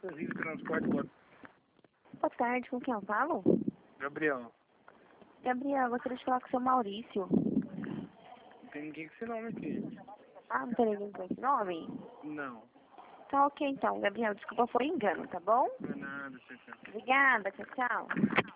Rio Transporte, boa Boa tarde, com quem eu falo? Gabriel. Gabriel, gostaria de falar com o seu Maurício. Não tem ninguém com esse nome aqui. Ah, não tem ninguém com esse nome? Não. Tá ok então, Gabriel, desculpa, foi engano, tá bom? Não é nada, tchau, tchau. Obrigada, tchau, tchau.